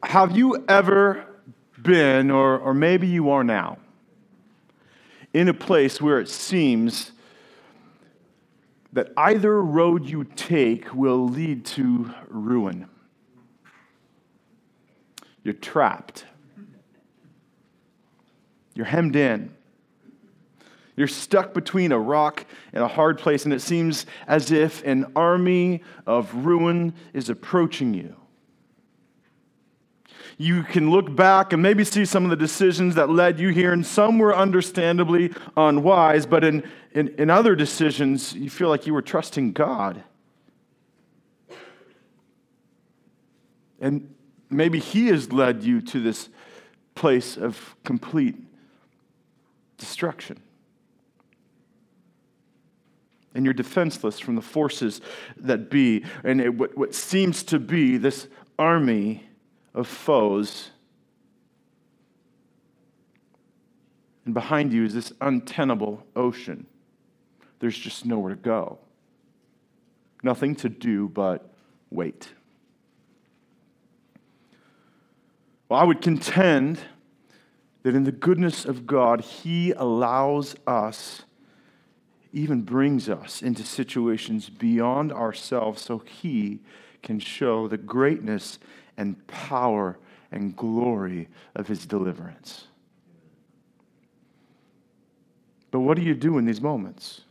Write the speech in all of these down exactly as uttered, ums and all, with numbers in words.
Have you ever been, or, or maybe you are now, in a place where it seems that either road you take will lead to ruin? You're trapped. You're hemmed in. You're stuck between a rock and a hard place, and it seems as if an army of ruin is approaching you. You can look back and maybe see some of the decisions that led you here, and some were understandably unwise, but in, in, in other decisions, you feel like you were trusting God. And maybe He has led you to this place of complete destruction. And you're defenseless from the forces that be, and it, what, what seems to be this army of foes. And behind you is this untenable ocean. There's just nowhere to go. Nothing to do but wait. Well, I would contend that in the goodness of God, He allows us, even brings us into situations beyond ourselves so He can show the greatness and power and glory of His deliverance. But what do you do in these moments?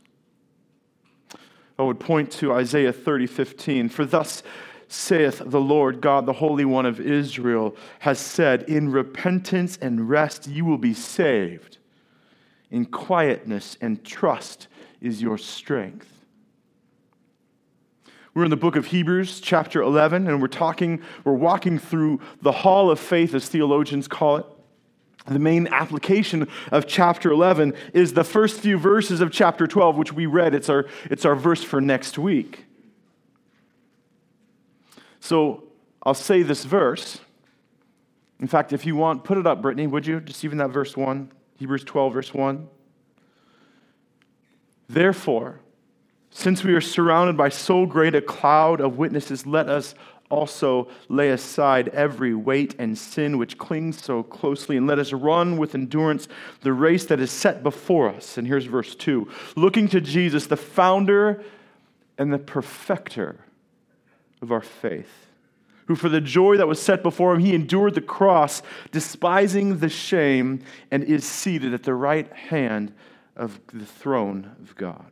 I would point to Isaiah thirty fifteen. For thus saith the Lord God, the Holy One of Israel, has said, in repentance and rest you will be saved. In quietness and trust is your strength. We're in the book of Hebrews, chapter eleven, and we're talking, we're walking through the hall of faith, as theologians call it. The main application of chapter eleven is the first few verses of chapter twelve, which we read. It's our, it's our verse for next week. So I'll say this verse. In fact, if you want, put it up, Brittany, would you? Just even that verse one, Hebrews twelve, verse one. Therefore, since we are surrounded by so great a cloud of witnesses, let us also lay aside every weight and sin which clings so closely, and let us run with endurance the race that is set before us. And here's verse two. Looking to Jesus, the founder and the perfecter of our faith, who for the joy that was set before Him, He endured the cross, despising the shame, and is seated at the right hand of the throne of God.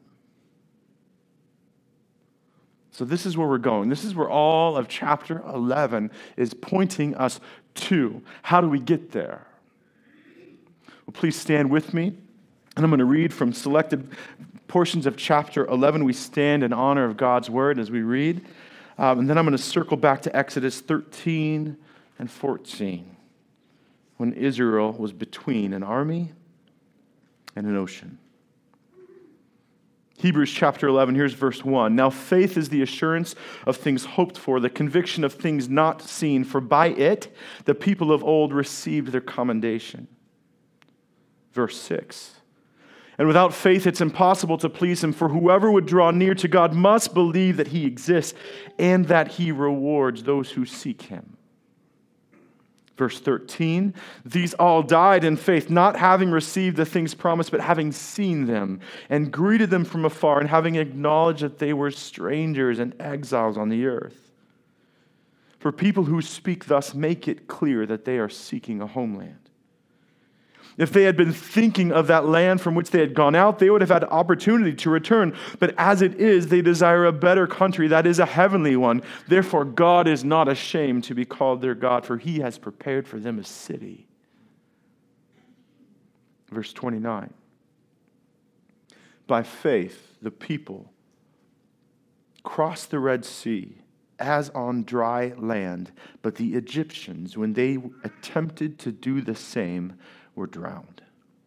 So this is where we're going. This is where all of chapter eleven is pointing us to. How do we get there? Well, please stand with me. And I'm going to read from selected portions of chapter eleven. We stand in honor of God's word as we read. Um, and then I'm going to circle back to Exodus thirteen and fourteen, when Israel was between an army and an ocean. Hebrews chapter eleven, here's verse one. Now faith is the assurance of things hoped for, the conviction of things not seen, for by it the people of old received their commendation. Verse six. And without faith it's impossible to please Him, for whoever would draw near to God must believe that He exists and that He rewards those who seek Him. Verse thirteen, these all died in faith, not having received the things promised, but having seen them, and greeted them from afar, and having acknowledged that they were strangers and exiles on the earth. For people who speak thus make it clear that they are seeking a homeland. If they had been thinking of that land from which they had gone out, they would have had opportunity to return. But as it is, they desire a better country, that is a heavenly one. Therefore, God is not ashamed to be called their God, for He has prepared for them a city. Verse twenty-nine. By faith, the people crossed the Red Sea as on dry land, but the Egyptians, when they attempted to do the same, were drowned.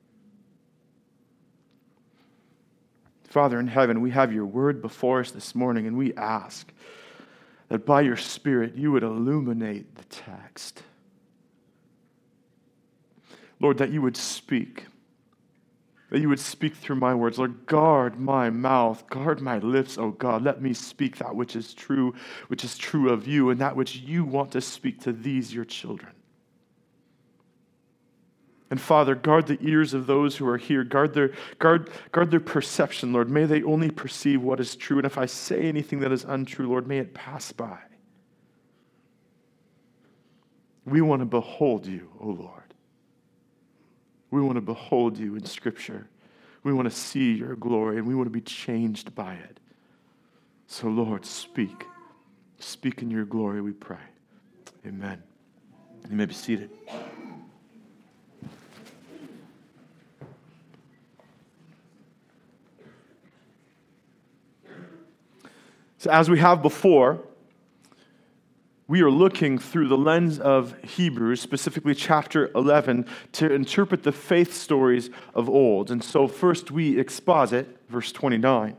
Father in heaven, we have your word before us this morning, and we ask that by your Spirit you would illuminate the text. Lord, that you would speak, that you would speak through my words. Lord, guard my mouth, guard my lips, oh God. Let me speak that which is true, which is true of you, and that which you want to speak to these, your children. And Father, guard the ears of those who are here. Guard their, guard, guard their perception, Lord. May they only perceive what is true. And if I say anything that is untrue, Lord, may it pass by. We want to behold you, O Lord. We want to behold you in Scripture. We want to see your glory, and we want to be changed by it. So, Lord, speak. Speak in your glory, we pray. Amen. You may be seated. So as we have before, we are looking through the lens of Hebrews, specifically chapter eleven, to interpret the faith stories of old. And so first we exposit verse twenty-nine.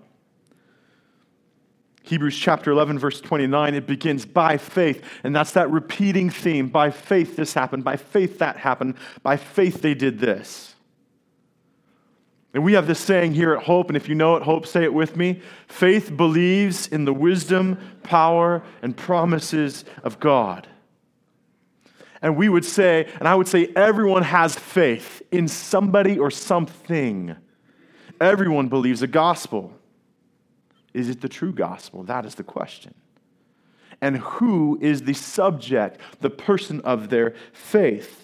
Hebrews chapter eleven, verse twenty-nine, it begins by faith. And that's that repeating theme. By faith this happened. By faith that happened. By faith they did this. And we have this saying here at Hope, and if you know it, Hope, say it with me. Faith believes in the wisdom, power, and promises of God. And we would say, and I would say, everyone has faith in somebody or something. Everyone believes the gospel. Is it the true gospel? That is the question. And who is the subject, the person of their faith?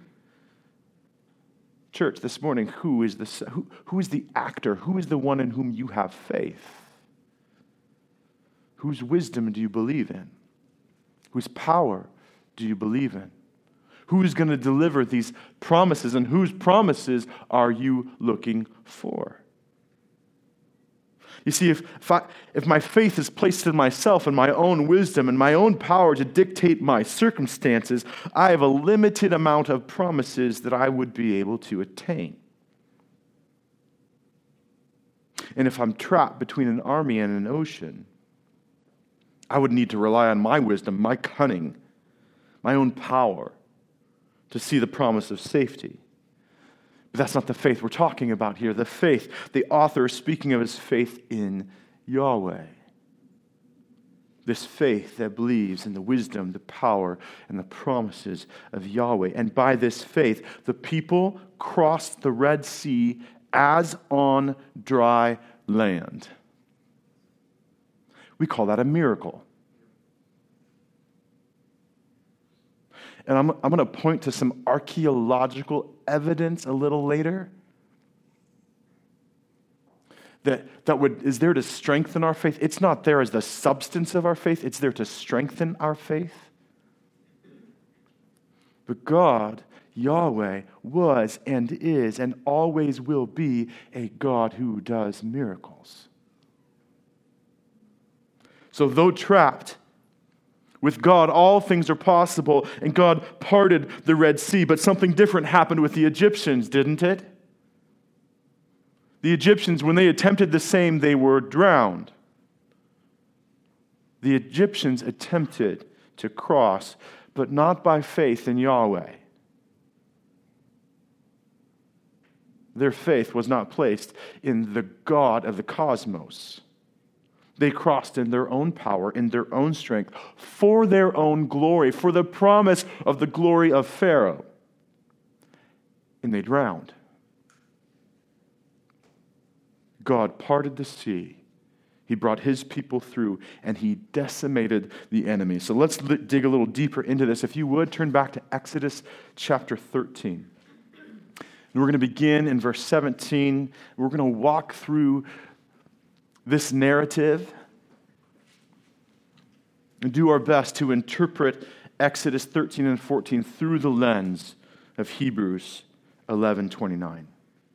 Church, this morning, who is the who, who is the actor? Who is the one in whom you have faith? Whose wisdom do you believe in? Whose power do you believe in? Who is going to deliver these promises, and whose promises are you looking for? You see, if, if, I, if my faith is placed in myself and my own wisdom and my own power to dictate my circumstances, I have a limited amount of promises that I would be able to attain. And if I'm trapped between an army and an ocean, I would need to rely on my wisdom, my cunning, my own power to see the promise of safety. But that's not the faith we're talking about here. The faith, the author is speaking of his faith in Yahweh. This faith that believes in the wisdom, the power, and the promises of Yahweh. And by this faith, the people crossed the Red Sea as on dry land. We call that a miracle. And I'm, I'm going to point to some archaeological evidence a little later that, that would is there to strengthen our faith. It's not there as the substance of our faith. It's there to strengthen our faith. But God, Yahweh, was and is and always will be a God who does miracles. So though trapped, with God, all things are possible, and God parted the Red Sea. But something different happened with the Egyptians, didn't it? The Egyptians, when they attempted the same, they were drowned. The Egyptians attempted to cross, but not by faith in Yahweh. Their faith was not placed in the God of the cosmos. They crossed in their own power, in their own strength, for their own glory, for the promise of the glory of Pharaoh. And they drowned. God parted the sea. He brought his people through, and he decimated the enemy. So let's dig a little deeper into this. If you would, turn back to Exodus chapter thirteen. And we're going to begin in verse seventeen. We're going to walk through this narrative and do our best to interpret Exodus thirteen and fourteen through the lens of Hebrews eleven twenty-nine.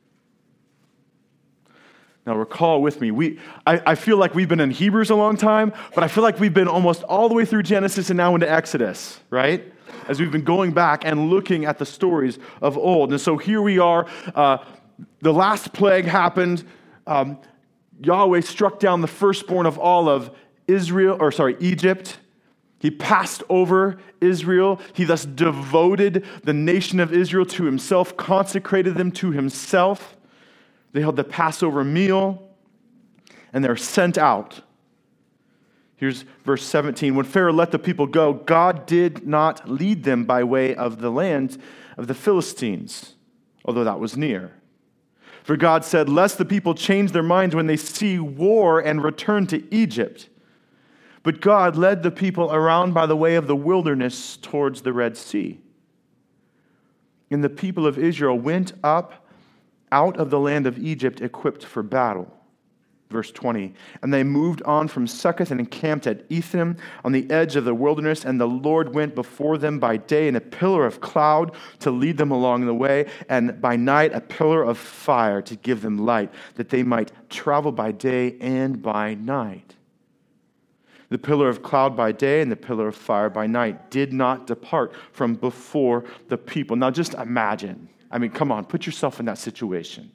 Now recall with me, we I, I feel like we've been in Hebrews a long time, but I feel like we've been almost all the way through Genesis and now into Exodus, right? As we've been going back and looking at the stories of old. And so here we are, uh, the last plague happened, um, Yahweh struck down the firstborn of all of Israel, or sorry, Egypt. He passed over Israel. He thus devoted the nation of Israel to himself, consecrated them to himself. They held the Passover meal, and they're sent out. Here's verse seventeen. When Pharaoh let the people go, God did not lead them by way of the land of the Philistines, although that was near. For God said, lest the people change their minds when they see war and return to Egypt. But God led the people around by the way of the wilderness towards the Red Sea. And the people of Israel went up out of the land of Egypt equipped for battle. Verse twenty, and they moved on from Succoth and encamped at Etham on the edge of the wilderness, and the Lord went before them by day in a pillar of cloud to lead them along the way, and by night a pillar of fire to give them light, that they might travel by day and by night. The pillar of cloud by day and the pillar of fire by night did not depart from before the people. Now just imagine. I mean, come on, put yourself in that situation.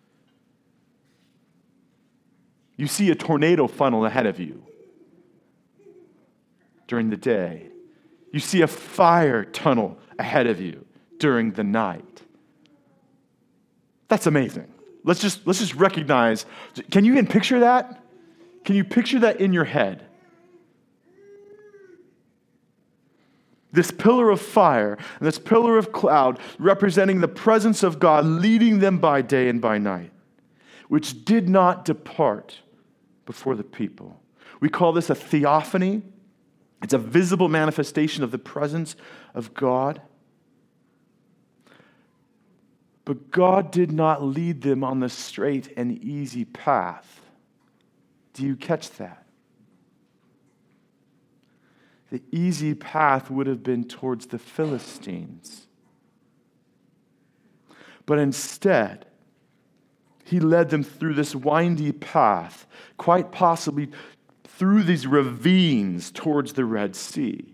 You see a tornado funnel ahead of you during the day. You see a fire tunnel ahead of you during the night. That's amazing. Let's just, let's just recognize. Can you even picture that? Can you picture that in your head? This pillar of fire and this pillar of cloud representing the presence of God leading them by day and by night, which did not depart before the people. We call this a theophany. It's a visible manifestation of the presence of God. But God did not lead them on the straight and easy path. Do you catch that? The easy path would have been towards the Philistines. But instead, He led them through this windy path, quite possibly through these ravines towards the Red Sea.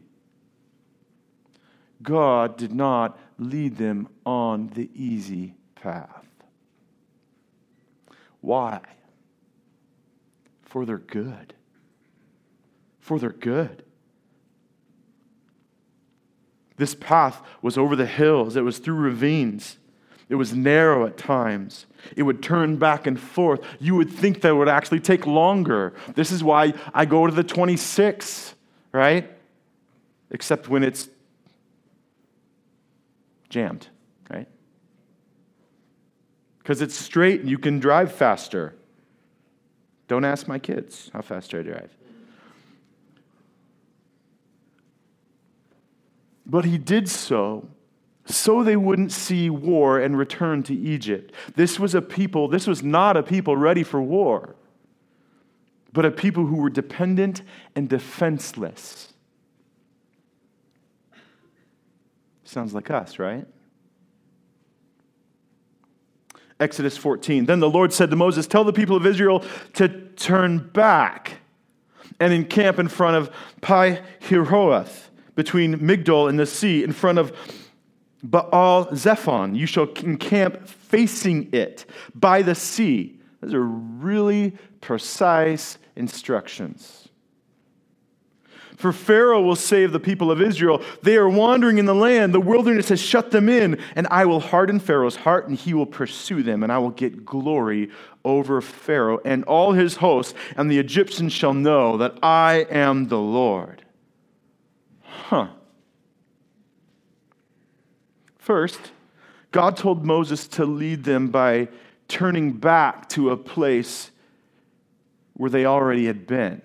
God did not lead them on the easy path. Why? For their good. For their good. This path was over the hills. It was through ravines. It was narrow at times. It would turn back and forth. You would think that it would actually take longer. This is why I go to the twenty-six, right? Except when it's jammed, right? Because it's straight and you can drive faster. Don't ask my kids how fast I drive. But He did so so they wouldn't see war and return to Egypt. This was a people, this was not a people ready for war, but a people who were dependent and defenseless. Sounds like us, right? Exodus fourteen. Then the Lord said to Moses, tell the people of Israel to turn back and encamp in front of Pi-Hiroth, between Migdol and the sea, in front of Baal Zephon. You shall encamp facing it by the sea. Those are really precise instructions. For Pharaoh will say of the people of Israel, they are wandering in the land, the wilderness has shut them in, and I will harden Pharaoh's heart, and he will pursue them, and I will get glory over Pharaoh and all his hosts, and the Egyptians shall know that I am the Lord. Huh. First, God told Moses to lead them by turning back to a place where they already had been.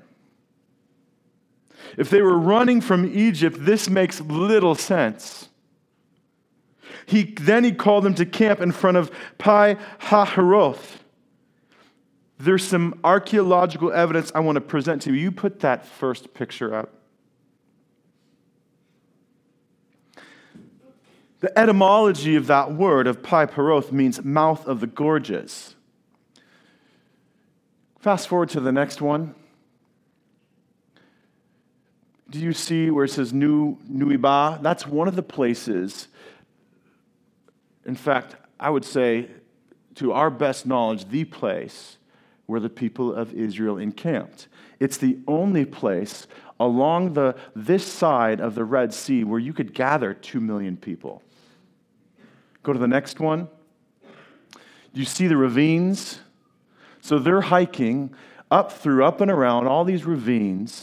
If they were running from Egypt, this makes little sense. He, then he called them to camp in front of Pi-Hahiroth. There's some archaeological evidence I want to present to you. You put that first picture up. The etymology of that word, of Pi-Hahiroth, means mouth of the gorges. Fast forward to the next one. Do you see where it says Nu Nuiba? That's one of the places, in fact, I would say, to our best knowledge, the place where the people of Israel encamped. It's the only place along the this side of the Red Sea where you could gather two million people. Go to the next one. Do you see the ravines? So they're hiking up through, up and around all these ravines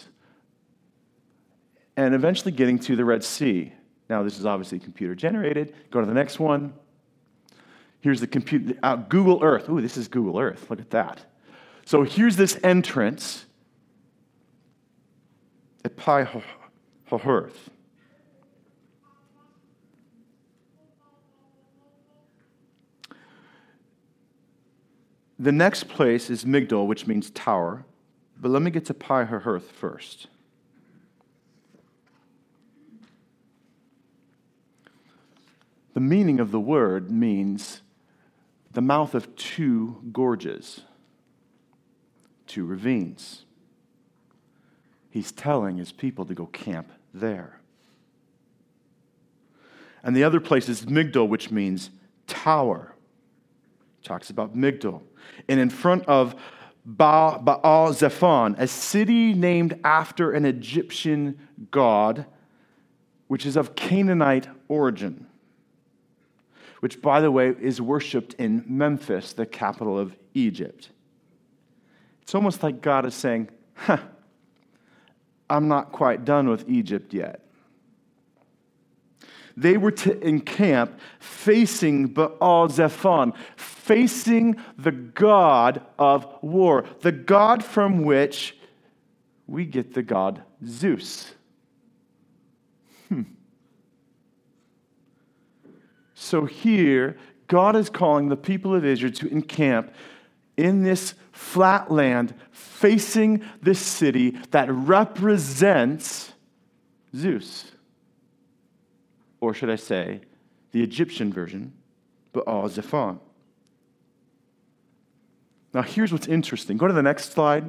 and eventually getting to the Red Sea. Now, this is obviously computer generated. Go to the next one. Here's the computer, uh, Google Earth. Ooh, this is Google Earth. Look at that. So here's this entrance at Pi Hahiroth. The next place is Migdol, which means tower. But let me get to Pi Hahiroth first. The meaning of the word means the mouth of two gorges, two ravines. He's telling his people to go camp there. And the other place is Migdol, which means tower. He talks about Migdol. And in front of Ba- Baal Zephon, a city named after an Egyptian god, which is of Canaanite origin, which, by the way, is worshipped in Memphis, the capital of Egypt. It's almost like God is saying, huh, I'm not quite done with Egypt yet. They were to encamp facing Baal Zephon, facing the god of war, the god from which we get the god Zeus. Hmm. So here, God is calling the people of Israel to encamp in this flat land facing this city that represents Zeus. Or should I say, the Egyptian version, Baal Zephon. Now here's what's interesting. Go to the next slide.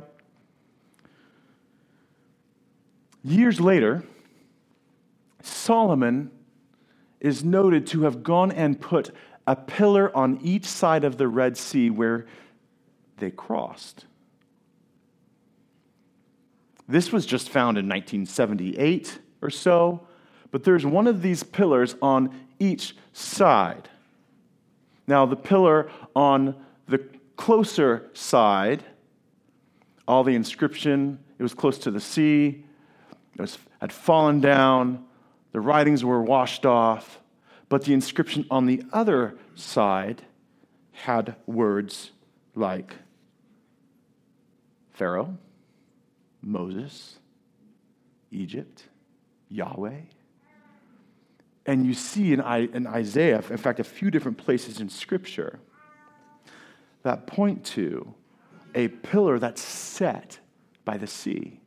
Years later, Solomon is noted to have gone and put a pillar on each side of the Red Sea where they crossed. This was just found in nineteen seventy-eight or so, but there's one of these pillars on each side. Now, the pillar on the closer side, all the inscription, it was close to the sea, it was, had fallen down, the writings were washed off, but the inscription on the other side had words like Pharaoh, Moses, Egypt, Yahweh. And you see in, in Isaiah, in fact, a few different places in Scripture that point to a pillar that's set by the sea.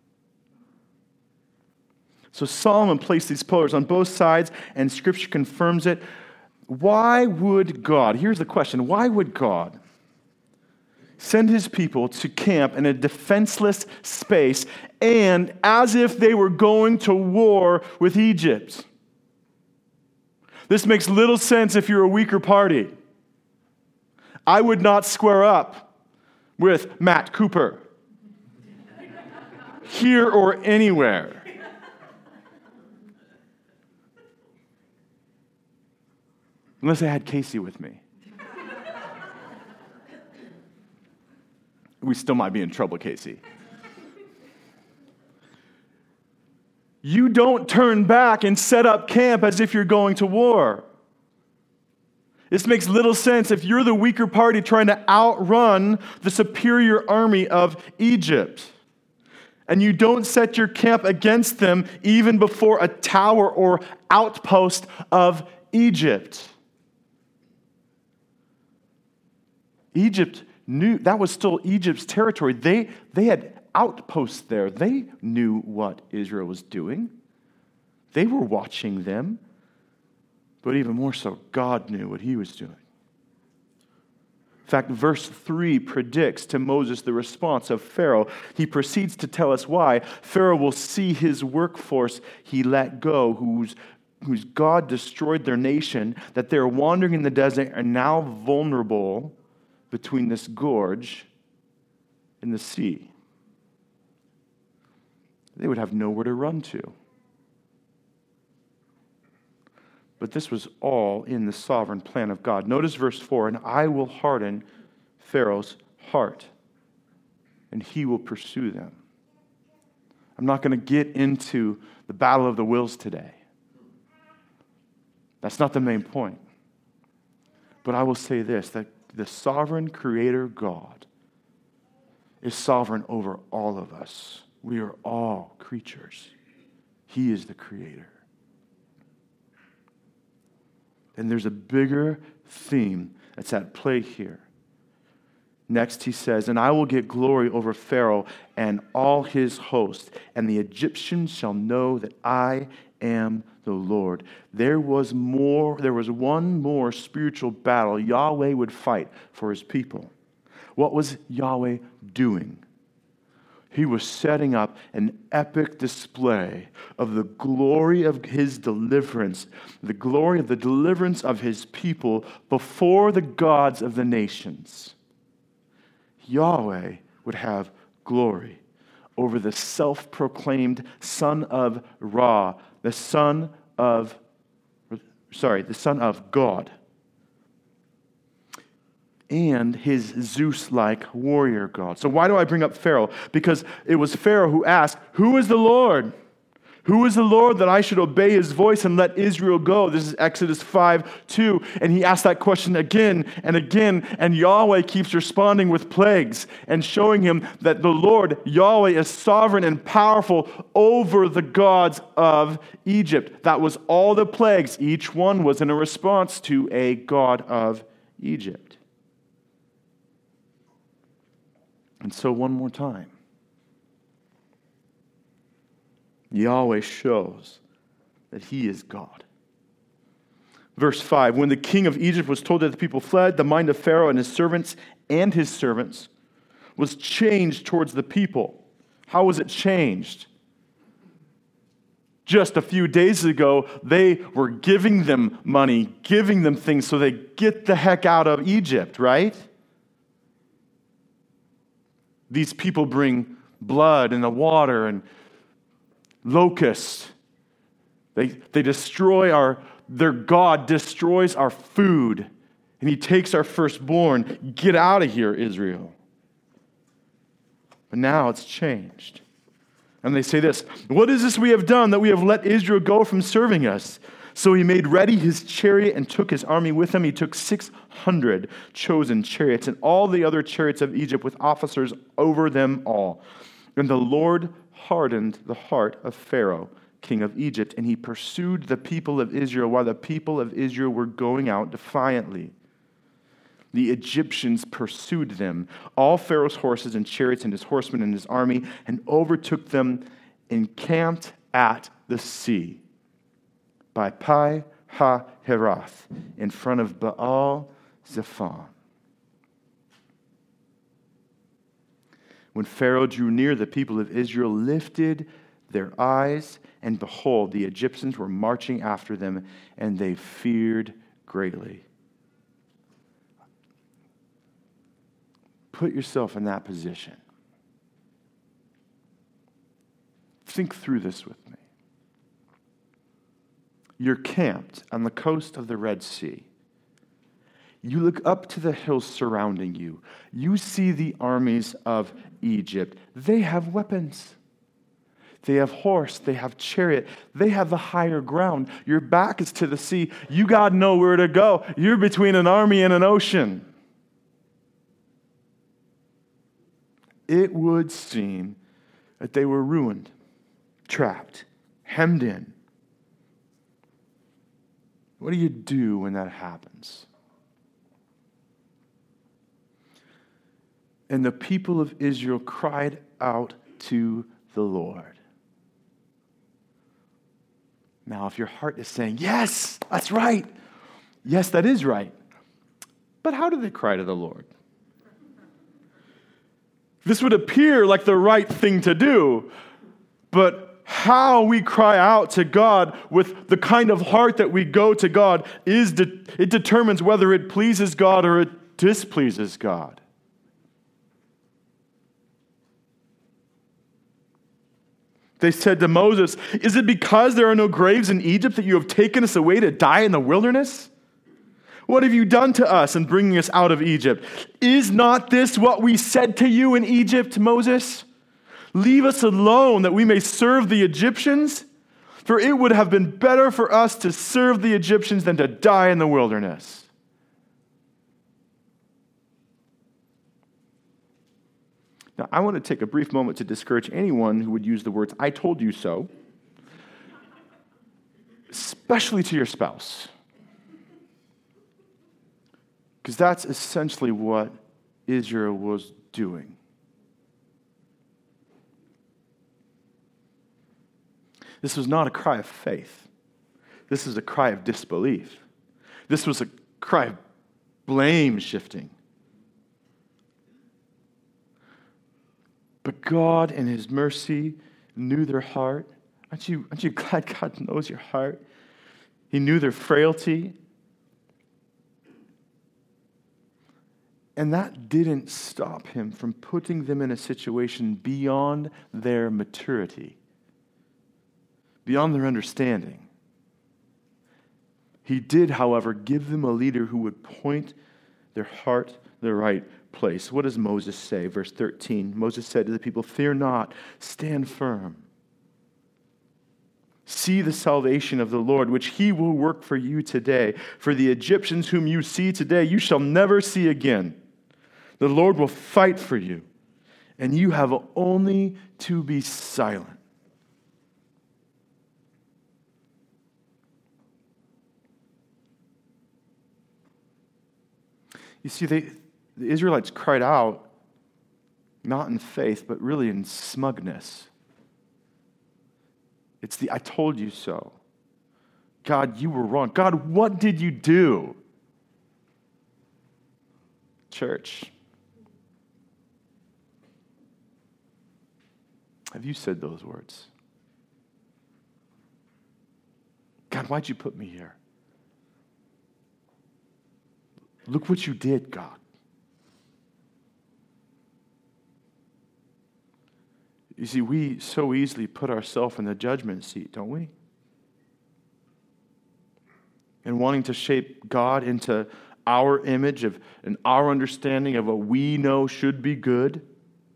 So Solomon placed these pillars on both sides, and Scripture confirms it. Why would God, here's the question, why would God send his people to camp in a defenseless space and as if they were going to war with Egypt? This makes little sense if you're a weaker party. I would not square up with Matt Cooper here or anywhere. Unless I had Casey with me. We still might be in trouble, Casey. You don't turn back and set up camp as if you're going to war. This makes little sense if you're the weaker party trying to outrun the superior army of Egypt. And you don't set your camp against them even before a tower or outpost of Egypt. Egypt knew, that was still Egypt's territory. They, they had outposts there. They knew what Israel was doing. They were watching them. But even more so, God knew what he was doing. In fact, verse three predicts to Moses the response of Pharaoh. He proceeds to tell us why. Pharaoh will see his workforce he let go, whose, whose God destroyed their nation, that they're wandering in the desert and now vulnerable between this gorge and the sea. They would have nowhere to run to. But this was all in the sovereign plan of God. Notice verse four, and I will harden Pharaoh's heart, and he will pursue them. I'm not going to get into the battle of the wills today. That's not the main point. But I will say this, that the sovereign creator God is sovereign over all of us. We are all creatures. He is the creator. And there's a bigger theme that's at play here. Next he says, and I will get glory over Pharaoh and all his host, and the Egyptians shall know that I am the Lord. There was more, there was one more spiritual battle Yahweh would fight for his people. What was Yahweh doing? He was setting up an epic display of the glory of his deliverance, the glory of the deliverance of his people before the gods of the nations. Yahweh would have glory over the self-proclaimed son of Ra, the son of, sorry, the son of God, and his Zeus-like warrior god. So why do I bring up Pharaoh? Because it was Pharaoh who asked, who is the Lord? Who is the Lord that I should obey his voice and let Israel go? This is Exodus five two. And he asked that question again and again. And Yahweh keeps responding with plagues and showing him that the Lord, Yahweh, is sovereign and powerful over the gods of Egypt. That was all the plagues. Each one was in a response to a god of Egypt. And so one more time, Yahweh shows that he is God. Verse five, when the king of Egypt was told that the people fled, the mind of Pharaoh and his servants and his servants was changed towards the people. How was it changed? Just a few days ago, they were giving them money, giving them things so they get the heck out of Egypt, right? These people bring blood and the water and locusts. They, they destroy our, their God destroys our food, and he takes our firstborn. Get out of here, Israel. But now it's changed. And they say this, what is this we have done that we have let Israel go from serving us? So he made ready his chariot and took his army with him. He took six hundred chosen chariots and all the other chariots of Egypt with officers over them all. And the Lord hardened the heart of Pharaoh, king of Egypt, and he pursued the people of Israel while the people of Israel were going out defiantly. The Egyptians pursued them, all Pharaoh's horses and chariots and his horsemen and his army, and overtook them, encamped at the sea by Pi Ha-Herath, in front of Baal Zephon. When Pharaoh drew near, the people of Israel lifted their eyes, and behold, the Egyptians were marching after them, and they feared greatly. Put yourself in that position. Think through this with me. You're camped on the coast of the Red Sea. You look up to the hills surrounding you. You see the armies of Egypt. They have weapons. They have horse. They have chariot. They have the higher ground. Your back is to the sea. You got nowhere to go. You're between an army and an ocean. It would seem that they were ruined, trapped, hemmed in. What do you do when that happens? And the people of Israel cried out to the Lord. Now, if your heart is saying, yes, that's right. Yes, that is right. But how did they cry to the Lord? This would appear like the right thing to do, but how we cry out to God with the kind of heart that we go to God is de- it determines whether it pleases God or it displeases God. They said to Moses, "Is it because there are no graves in Egypt that you have taken us away to die in the wilderness? What have you done to us in bringing us out of Egypt? Is not this what we said to you in Egypt, Moses? Leave us alone that we may serve the Egyptians? For it would have been better for us to serve the Egyptians than to die in the wilderness." Now, I want to take a brief moment to discourage anyone who would use the words, "I told you so," especially to your spouse. Because that's essentially what Israel was doing. This was not a cry of faith. This is a cry of disbelief. This was a cry of blame shifting. But God in His mercy knew their heart. Aren't you, aren't you glad God knows your heart? He knew their frailty. And that didn't stop Him from putting them in a situation beyond their maturity, beyond their understanding. He did, however, give them a leader who would point their heart to the right place. What does Moses say? Verse thirteen, Moses said to the people, "Fear not, stand firm. See the salvation of the Lord, which He will work for you today. For the Egyptians whom you see today, you shall never see again. The Lord will fight for you, and you have only to be silent." You see, they, the Israelites cried out, not in faith, but really in smugness. It's the "I told you so." God, you were wrong. God, what did you do? Church, have you said those words? God, why'd you put me here? Look what you did, God. You see, we so easily put ourselves in the judgment seat, don't we? And wanting to shape God into our image of and our understanding of what we know should be good.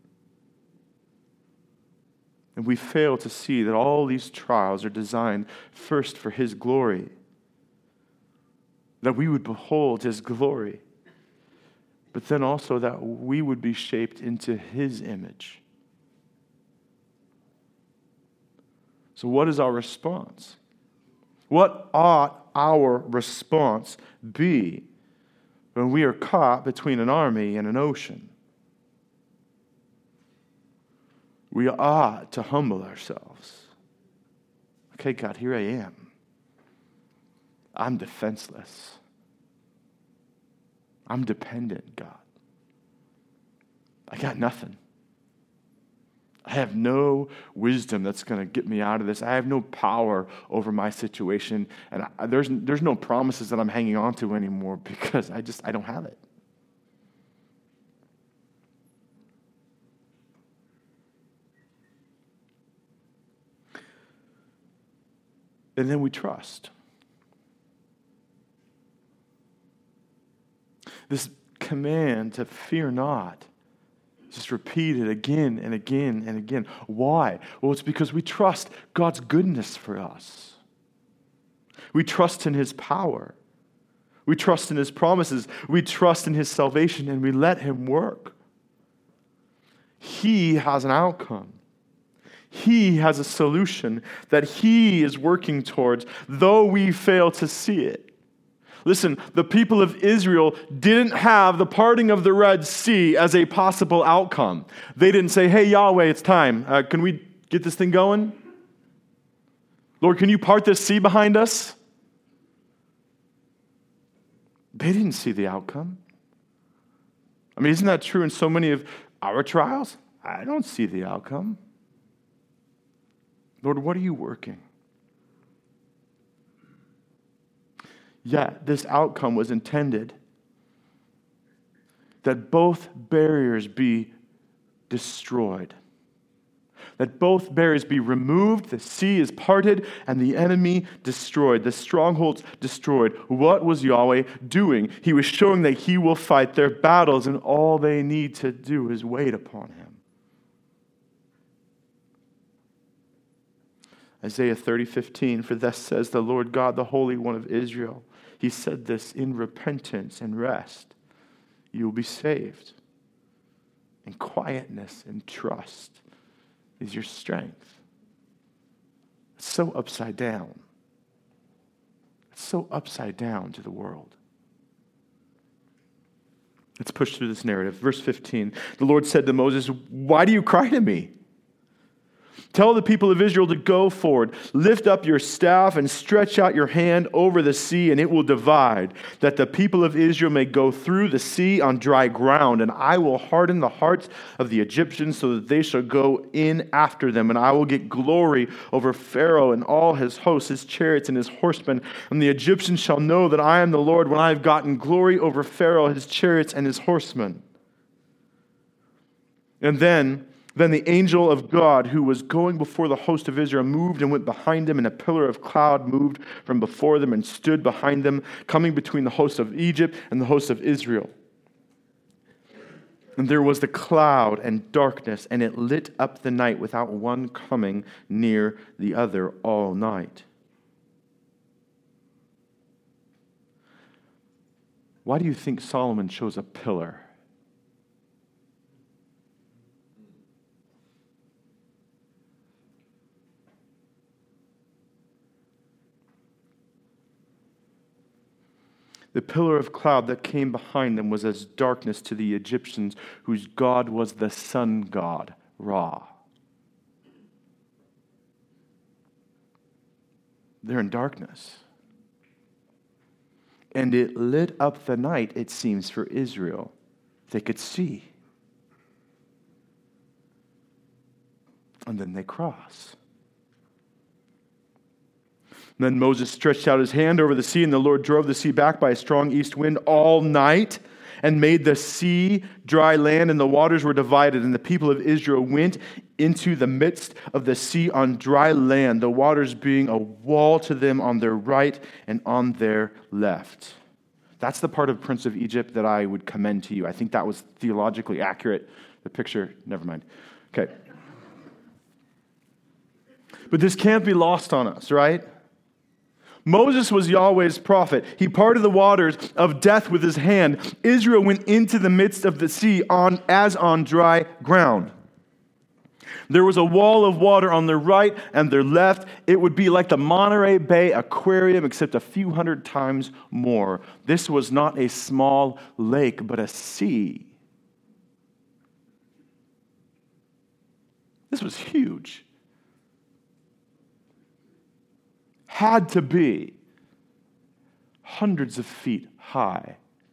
And we fail to see that all these trials are designed first for His glory, that we would behold His glory, but then also that we would be shaped into His image. So what is our response? What ought our response be when we are caught between an army and an ocean? We ought to humble ourselves. Okay, God, here I am. I'm defenseless. I'm dependent, God. I got nothing. I have no wisdom that's going to get me out of this. I have no power over my situation. And I, there's, there's no promises that I'm hanging on to anymore because I just, I don't have it. And then we trust. This command to fear not, just repeated again and again and again. Why? Well, it's because we trust God's goodness for us. We trust in His power. We trust in His promises. We trust in His salvation, and we let Him work. He has an outcome. He has a solution that He is working towards, though we fail to see it. Listen, the people of Israel didn't have the parting of the Red Sea as a possible outcome. They didn't say, "Hey, Yahweh, it's time. Uh, can we get this thing going? Lord, can you part this sea behind us?" They didn't see the outcome. I mean, isn't that true in so many of our trials? I don't see the outcome. Lord, what are you working? Yet, this outcome was intended that both barriers be destroyed. that both barriers be removed, the sea is parted, and the enemy destroyed, the strongholds destroyed. What was Yahweh doing? He was showing that he will fight their battles, and all they need to do is wait upon him. Isaiah thirty fifteen, for thus says the Lord God, the Holy One of Israel. He said this, in repentance and rest, you will be saved. In quietness and trust is your strength. It's so upside down. It's so upside down to the world. Let's push through this narrative. Verse fifteen, the Lord said to Moses, why do you cry to me? Tell the people of Israel to go forward. Lift up your staff and stretch out your hand over the sea, and it will divide, that the people of Israel may go through the sea on dry ground. And I will harden the hearts of the Egyptians so that they shall go in after them. And I will get glory over Pharaoh and all his hosts, his chariots and his horsemen. And the Egyptians shall know that I am the Lord when I have gotten glory over Pharaoh, his chariots, and his horsemen. And then... Then the angel of God who was going before the host of Israel moved and went behind them, and a pillar of cloud moved from before them and stood behind them, coming between the host of Egypt and the host of Israel. And there was the cloud and darkness, and it lit up the night without one coming near the other all night. Why do you think Solomon chose a pillar? The pillar of cloud that came behind them was as darkness to the Egyptians, whose god was the sun god, Ra. They're in darkness. And it lit up the night, it seems, for Israel. They could see. And then they cross. Then Moses stretched out his hand over the sea, and the Lord drove the sea back by a strong east wind all night and made the sea dry land, and the waters were divided. And the people of Israel went into the midst of the sea on dry land, the waters being a wall to them on their right and on their left. That's the part of Prince of Egypt that I would commend to you. I think that was theologically accurate. The picture, never mind. Okay. But this can't be lost on us, right? Moses was Yahweh's prophet. He parted the waters of death with his hand. Israel went into the midst of the sea on as on dry ground. There was a wall of water on their right and their left. It would be like the Monterey Bay Aquarium, except a few hundred times more. This was not a small lake, but a sea. This was huge. Had to be hundreds of feet high.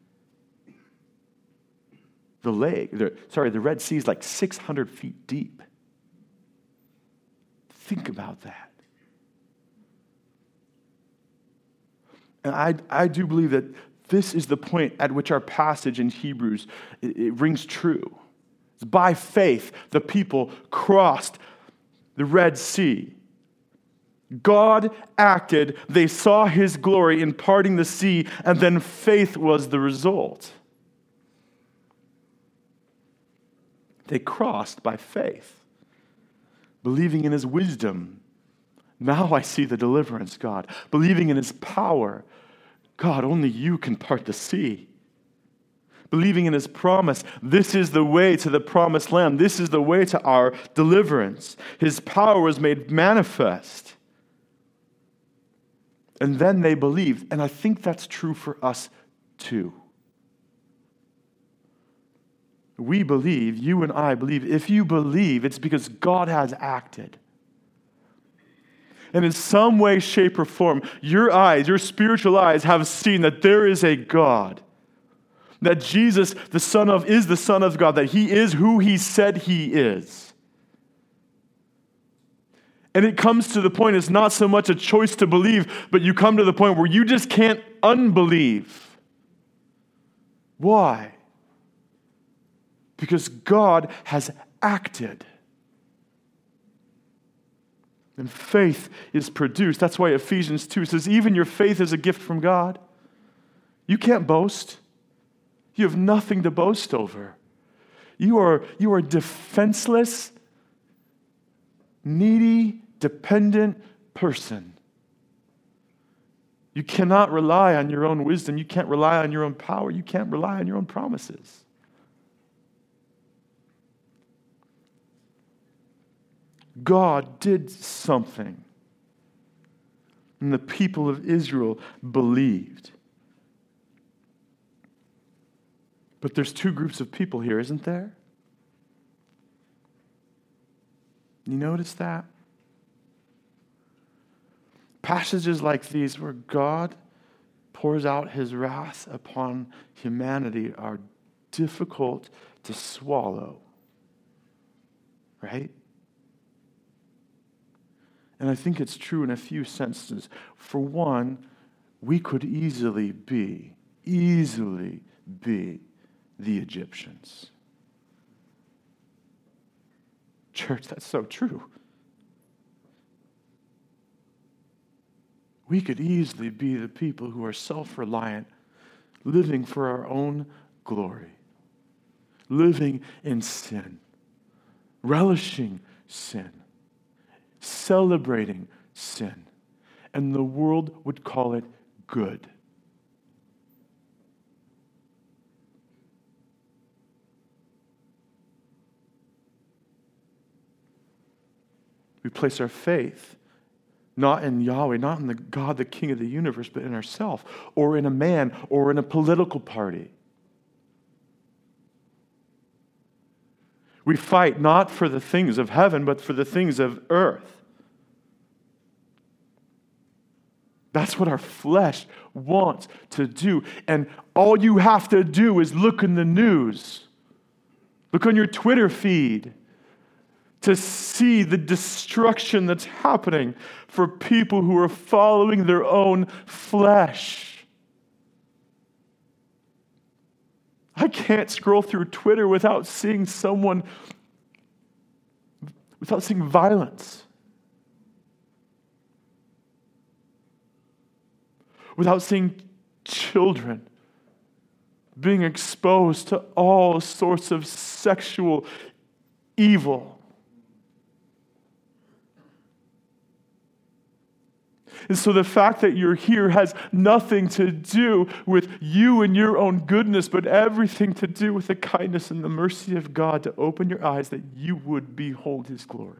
The lake, the, sorry, the Red Sea is like six hundred feet deep. Think about that. And I, I do believe that this is the point at which our passage in Hebrews, it, it rings true. It's by faith, the people crossed the Red Sea. God acted, they saw his glory in parting the sea, and then faith was the result. They crossed by faith, believing in his wisdom. Now I see the deliverance, God. Believing in his power. God, only you can part the sea. Believing in his promise. This is the way to the promised land. This is the way to our deliverance. His power was made manifest. And then they believed. And I think that's true for us too. We believe, you and I believe. If you believe, it's because God has acted. And in some way, shape, or form, your eyes, your spiritual eyes have seen that there is a God. That Jesus, the Son of, is the Son of God. That he is who he said he is. And it comes to the point, it's not so much a choice to believe, but you come to the point where you just can't unbelieve. Why? Because God has acted. And faith is produced. That's why Ephesians two says, even your faith is a gift from God. You can't boast. You have nothing to boast over. You are, you are defenseless, needy, dependent person. You cannot rely on your own wisdom. You can't rely on your own power. You can't rely on your own promises. God did something. And the people of Israel believed. But there's two groups of people here, isn't there? You notice that? Passages like these where God pours out his wrath upon humanity are difficult to swallow. Right? And I think it's true in a few senses. For one, we could easily be, easily be the Egyptians. Church, that's so true. We could easily be the people who are self-reliant, living for our own glory, living in sin, relishing sin, celebrating sin, and the world would call it good. We place our faith not in Yahweh, not in the God, the King of the universe, but in ourselves, or in a man, or in a political party. We fight not for the things of heaven, but for the things of earth. That's what our flesh wants to do. And all you have to do is look in the news. Look on your Twitter feed to see the destruction that's happening for people who are following their own flesh. I can't scroll through Twitter without seeing someone, without seeing violence. Without seeing children being exposed to all sorts of sexual evil. And so the fact that you're here has nothing to do with you and your own goodness, but everything to do with the kindness and the mercy of God to open your eyes that you would behold his glory.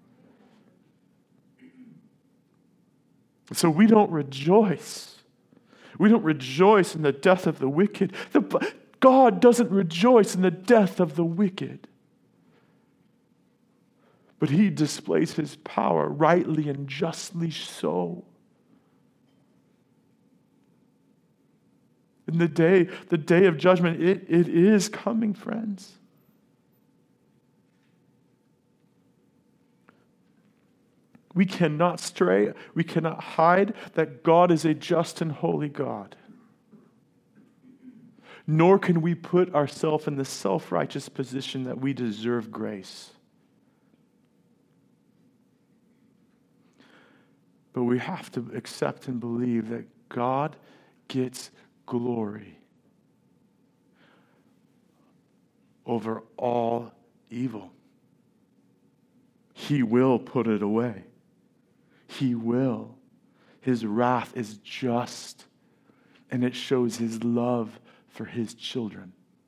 So we don't rejoice. We don't rejoice in the death of the wicked. The, God doesn't rejoice in the death of the wicked. But he displays his power rightly and justly so. In the day, the day of judgment, it, it is coming, friends. We cannot stray, we cannot hide that God is a just and holy God. Nor can we put ourselves in the self-righteous position that we deserve grace. But we have to accept and believe that God gets glory over all evil. He will put it away. He will. His wrath is just, and it shows his love for his children.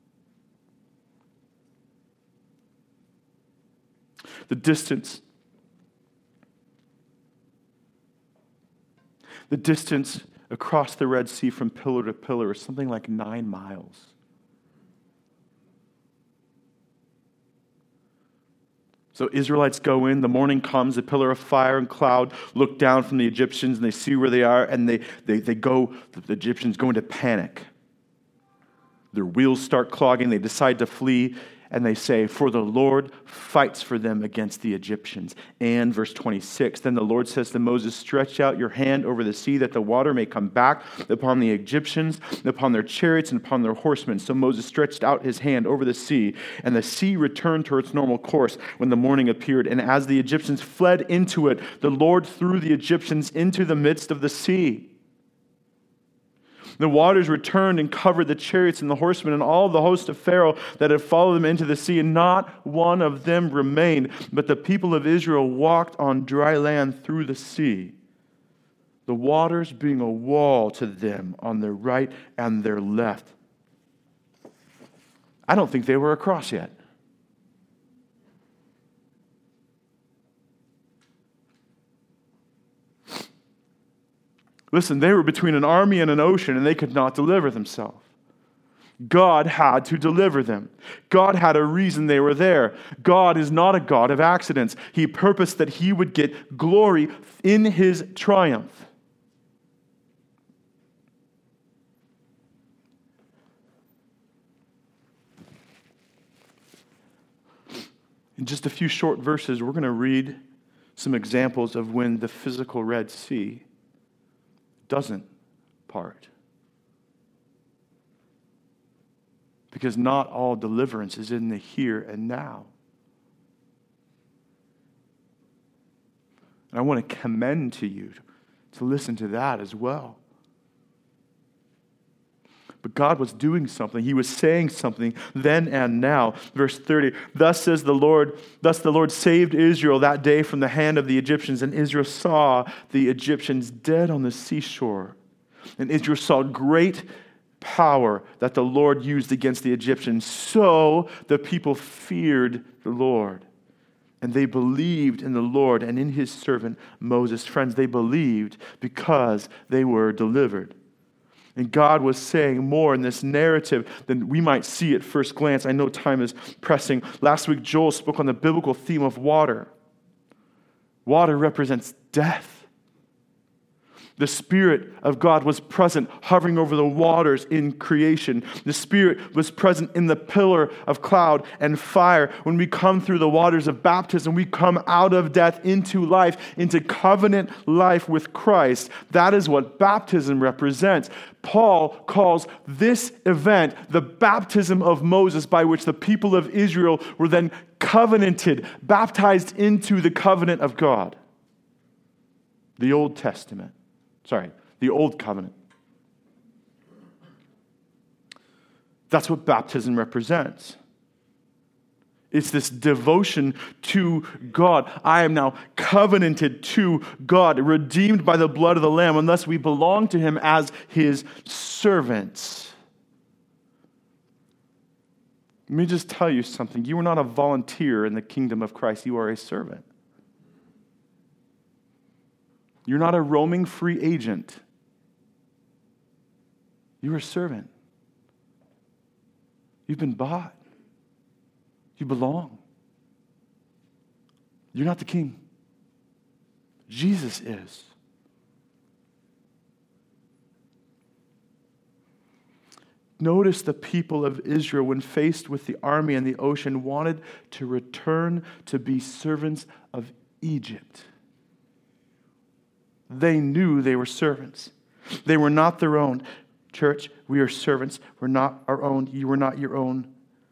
The distance The distance across the Red Sea from pillar to pillar is something like nine miles. So Israelites go in, the morning comes, a pillar of fire and cloud look down from the Egyptians, and they see where they are, and they, they, they go, the Egyptians go into panic. Their wheels start clogging, they decide to flee, And they say, for the Lord fights for them against the Egyptians. And verse twenty-six, then the Lord says to Moses, stretch out your hand over the sea that the water may come back upon the Egyptians, upon their chariots, and upon their horsemen. So Moses stretched out his hand over the sea, and the sea returned to its normal course when the morning appeared. And as the Egyptians fled into it, the Lord threw the Egyptians into the midst of the sea. The waters returned and covered the chariots and the horsemen and all the host of Pharaoh that had followed them into the sea, and not one of them remained. But the people of Israel walked on dry land through the sea, the waters being a wall to them on their right and their left. I don't think they were across yet. Listen, they were between an army and an ocean, and they could not deliver themselves. God had to deliver them. God had a reason they were there. God is not a God of accidents. He purposed that he would get glory in his triumph. In just a few short verses, we're going to read some examples of when the physical Red Sea doesn't part. Because not all deliverance is in the here and now. And I want to commend to you to listen to that as well. But God was doing something. He was saying something then and now. Verse thirty, thus says the Lord, thus the Lord saved Israel that day from the hand of the Egyptians, and Israel saw the Egyptians dead on the seashore. And Israel saw great power that the Lord used against the Egyptians. So the people feared the Lord, and they believed in the Lord and in his servant Moses. Friends, they believed because they were delivered. And God was saying more in this narrative than we might see at first glance. I know time is pressing. Last week, Joel spoke on the biblical theme of water. Water represents death. The Spirit of God was present, hovering over the waters in creation. The Spirit was present in the pillar of cloud and fire. When we come through the waters of baptism, we come out of death into life, into covenant life with Christ. That is what baptism represents. Paul calls this event the baptism of Moses, by which the people of Israel were then covenanted, baptized into the covenant of God. The Old Testament. Sorry, the Old Covenant. That's what baptism represents. It's this devotion to God. I am now covenanted to God, redeemed by the blood of the Lamb, unless we belong to him as his servants. Let me just tell you something. You are not a volunteer in the kingdom of Christ. You are a servant. You're not a roaming free agent. You're a servant. You've been bought. You belong. You're not the king. Jesus is. Notice the people of Israel, when faced with the army and the ocean, wanted to return to be servants of Egypt. They knew they were servants. They were not their own. Church, we are servants. We're not our own. You are not your own.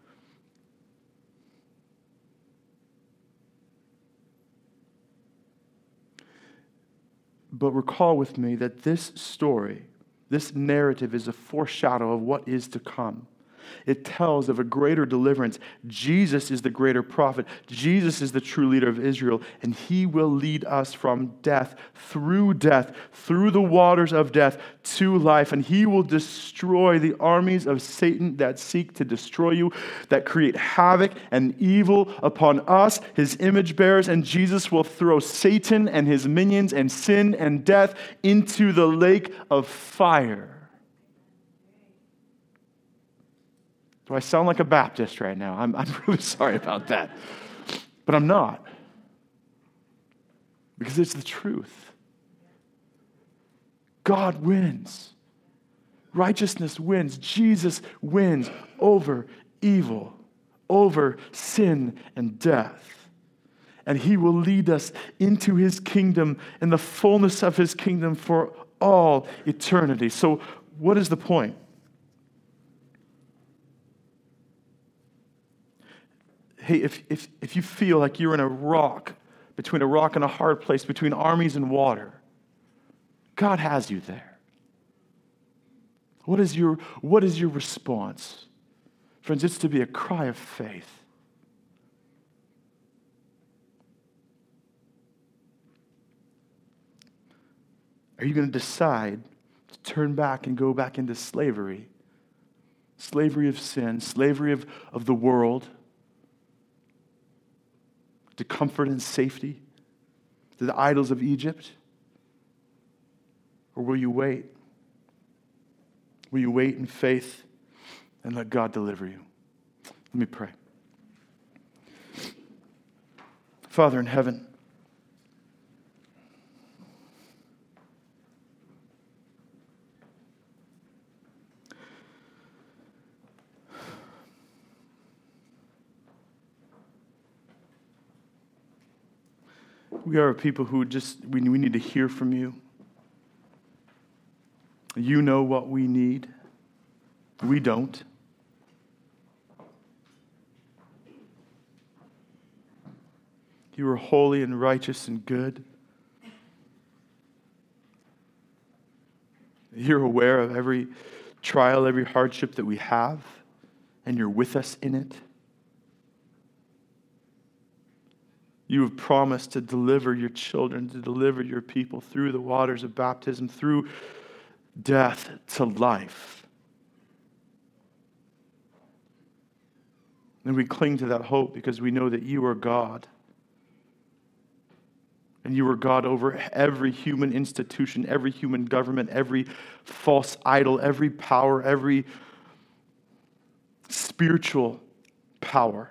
But recall with me that this story, this narrative is a foreshadow of what is to come. It tells of a greater deliverance. Jesus is the greater prophet. Jesus is the true leader of Israel, and he will lead us from death, through death, through the waters of death, to life, and he will destroy the armies of Satan that seek to destroy you, that create havoc and evil upon us, his image bearers, and Jesus will throw Satan and his minions and sin and death into the lake of fire. Do I sound like a Baptist right now? I'm, I'm really sorry about that. But I'm not. Because it's the truth. God wins. Righteousness wins. Jesus wins over evil, over sin and death. And he will lead us into his kingdom and the fullness of his kingdom for all eternity. So what is the point? Hey, if, if, if you feel like you're in a rock, between a rock and a hard place, between armies and water, God has you there. What is your, what is your response? Friends, it's to be a cry of faith. Are you going to decide to turn back and go back into slavery? Slavery of sin, slavery of, of the world, to comfort and safety, to the idols of Egypt? Or will you wait? Will you wait in faith and let God deliver you? Let me pray. Father in heaven, we are a people who just, we, we need to hear from you. You know what we need. We don't. You are holy and righteous and good. You're aware of every trial, every hardship that we have, and you're with us in it. You have promised to deliver your children, to deliver your people through the waters of baptism, through death to life. And we cling to that hope because we know that you are God. And you are God over every human institution, every human government, every false idol, every power, every spiritual power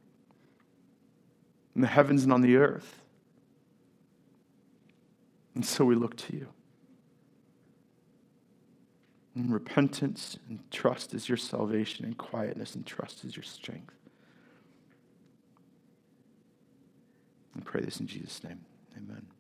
in the heavens and on the earth. And so we look to you. And repentance and trust is your salvation, and quietness and trust is your strength. I pray this in Jesus' name. Amen.